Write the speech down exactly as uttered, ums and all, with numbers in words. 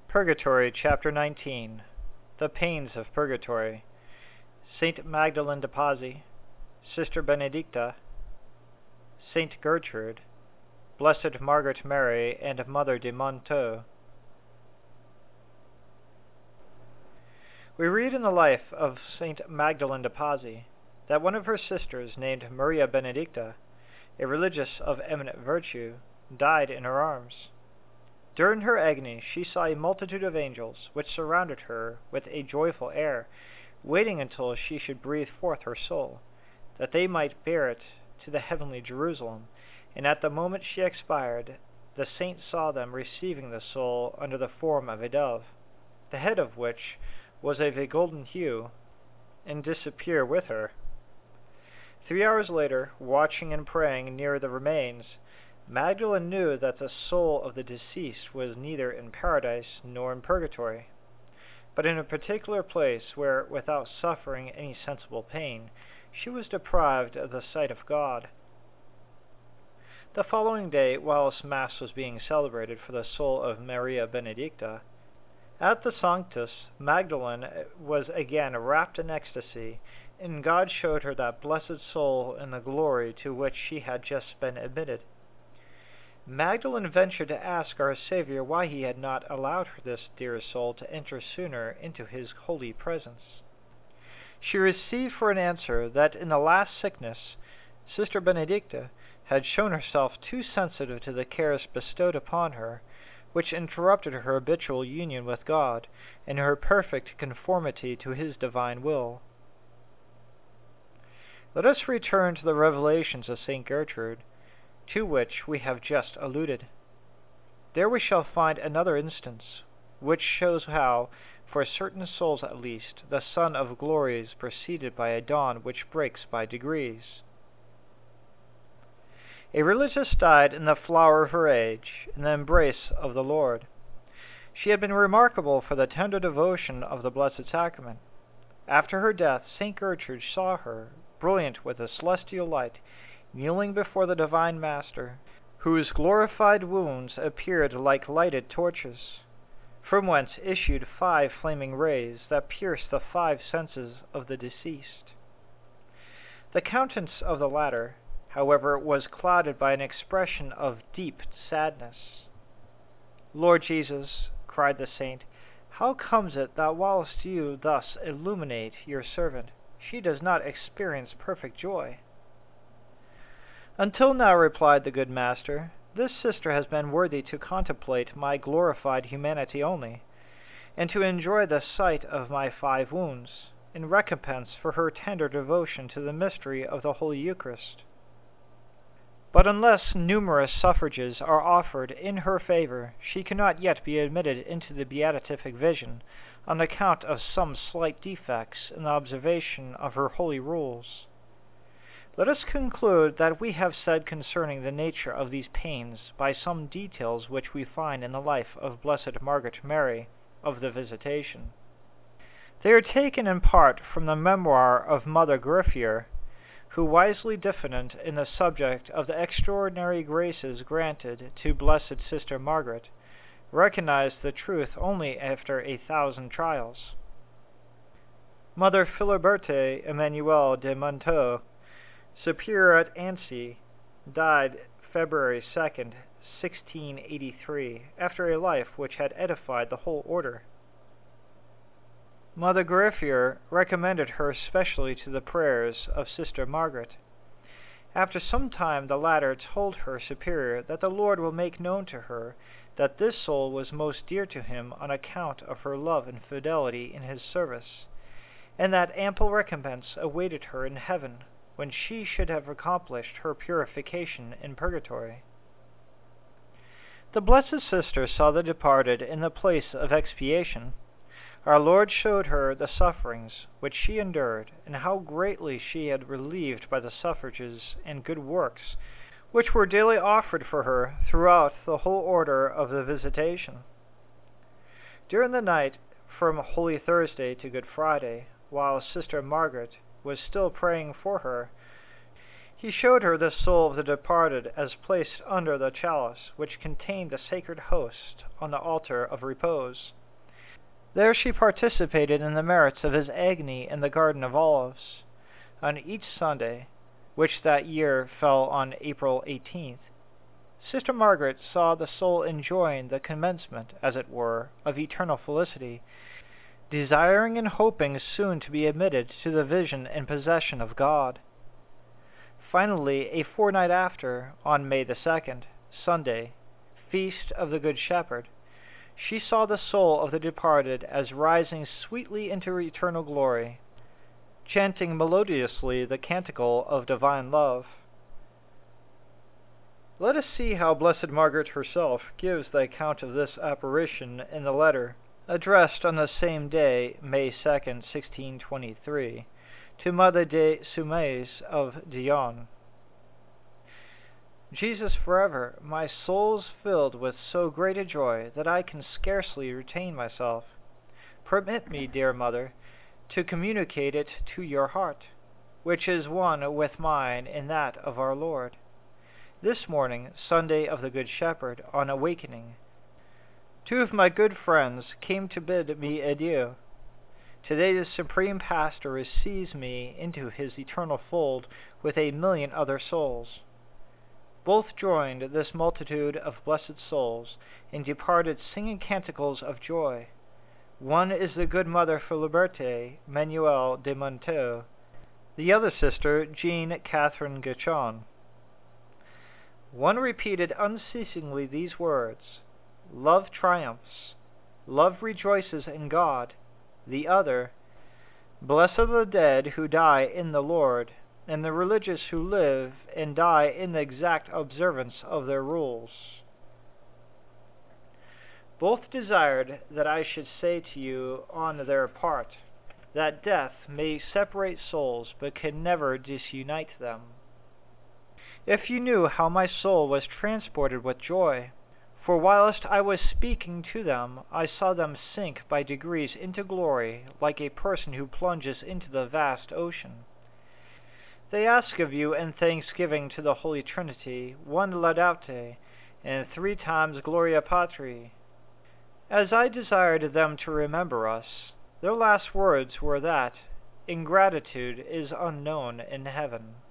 Purgatory, Chapter nineteen. The Pains of Purgatory. Saint Magdalene de Pazzi, Sister Benedicta, Saint Gertrude, Blessed Margaret Mary, and Mother de Montaut. We read in the life of Saint Magdalene de Pazzi that one of her sisters, named Maria Benedicta, a religious of eminent virtue, died in her arms. During her agony she saw a multitude of angels, which surrounded her with a joyful air, waiting until she should breathe forth her soul, that they might bear it to the heavenly Jerusalem, and at the moment she expired, the saint saw them receiving the soul under the form of a dove, the head of which was of a golden hue, and disappear with her. Three hours later, watching and praying near the remains, Magdalene knew that the soul of the deceased was neither in paradise nor in purgatory, but in a particular place where, without suffering any sensible pain, she was deprived of the sight of God. The following day, whilst Mass was being celebrated for the soul of Maria Benedicta, at the Sanctus, Magdalene was again wrapped in ecstasy, and God showed her that blessed soul in the glory to which she had just been admitted. Magdalene ventured to ask our Savior why he had not allowed her this dear soul to enter sooner into his holy presence. She received for an answer that in the last sickness, Sister Benedicta had shown herself too sensitive to the cares bestowed upon her, which interrupted her habitual union with God and her perfect conformity to his divine will. Let us return to the revelations of Saint Gertrude, to which we have just alluded. There we shall find another instance, which shows how, for certain souls at least, the Sun of Glory is preceded by a dawn which breaks by degrees. A religious died in the flower of her age, in the embrace of the Lord. She had been remarkable for the tender devotion of the Blessed Sacrament. After her death, Saint Gertrude saw her, brilliant with a celestial light, kneeling before the Divine Master, whose glorified wounds appeared like lighted torches, from whence issued five flaming rays that pierced the five senses of the deceased. The countenance of the latter, however, was clouded by an expression of deep sadness. "Lord Jesus," cried the saint, "how comes it that whilst you thus illuminate your servant, she does not experience perfect joy?" "Until now," replied the good Master, "this sister has been worthy to contemplate my glorified humanity only, and to enjoy the sight of my five wounds, in recompense for her tender devotion to the mystery of the Holy Eucharist. But unless numerous suffrages are offered in her favor, she cannot yet be admitted into the beatific vision, on account of some slight defects in the observation of her holy rules. Let us conclude that we have said concerning the nature of these pains by some details which we find in the life of Blessed Margaret Mary of the Visitation. They are taken in part from the memoir of Mother Griffier, who, wisely diffident in the subject of the extraordinary graces granted to Blessed Sister Margaret, recognized the truth only after a thousand trials. Mother Philiberte Emmanuel de Montaut, Superior at Annecy, died February second, sixteen eighty-three, after a life which had edified the whole order. Mother Griffier recommended her specially to the prayers of Sister Margaret. After some time the latter told her superior that the Lord will make known to her that this soul was most dear to him on account of her love and fidelity in his service, and that ample recompense awaited her in heaven when she should have accomplished her purification in purgatory. The Blessed Sister saw the departed in the place of expiation. Our Lord showed her the sufferings which she endured, and how greatly she had relieved by the suffrages and good works which were daily offered for her throughout the whole order of the Visitation. During the night from Holy Thursday to Good Friday, while Sister Margaret was still praying for her, he showed her the soul of the departed as placed under the chalice which contained the sacred host on the altar of repose. There she participated in the merits of his agony in the Garden of Olives. On each Sunday, which that year fell on April eighteenth, Sister Margaret saw the soul enjoying the commencement, as it were, of eternal felicity, desiring and hoping soon to be admitted to the vision and possession of God. Finally, a fortnight after, on May the second, Sunday, Feast of the Good Shepherd, she saw the soul of the departed as rising sweetly into eternal glory, chanting melodiously the canticle of divine love. Let us see how Blessed Margaret herself gives the account of this apparition in the letter addressed on the same day, May second, sixteen twenty-three, to Mother de Saumaise of Dijon. Jesus forever, my soul's filled with so great a joy that I can scarcely retain myself. Permit me, dear Mother, to communicate it to your heart, which is one with mine in that of our Lord. This morning, Sunday of the Good Shepherd, on awakening, two of my good friends came to bid me adieu. Today the Supreme Pastor receives me into his eternal fold with a million other souls. Both joined this multitude of blessed souls, and departed singing canticles of joy. One is the good Mother for Liberté, Manuel de Monteau; the other sister, Jean Catherine Gachon. One repeated unceasingly these words, "Love triumphs, love rejoices in God." The other, "Blessed are the dead who die in the Lord, and the religious who live and die in the exact observance of their rules." Both desired that I should say to you on their part, that death may separate souls, but can never disunite them. If you knew how my soul was transported with joy! For whilst I was speaking to them, I saw them sink by degrees into glory, like a person who plunges into the vast ocean. They ask of you in thanksgiving to the Holy Trinity, one Laudate, and three times Gloria Patri. As I desired them to remember us, their last words were that ingratitude is unknown in heaven.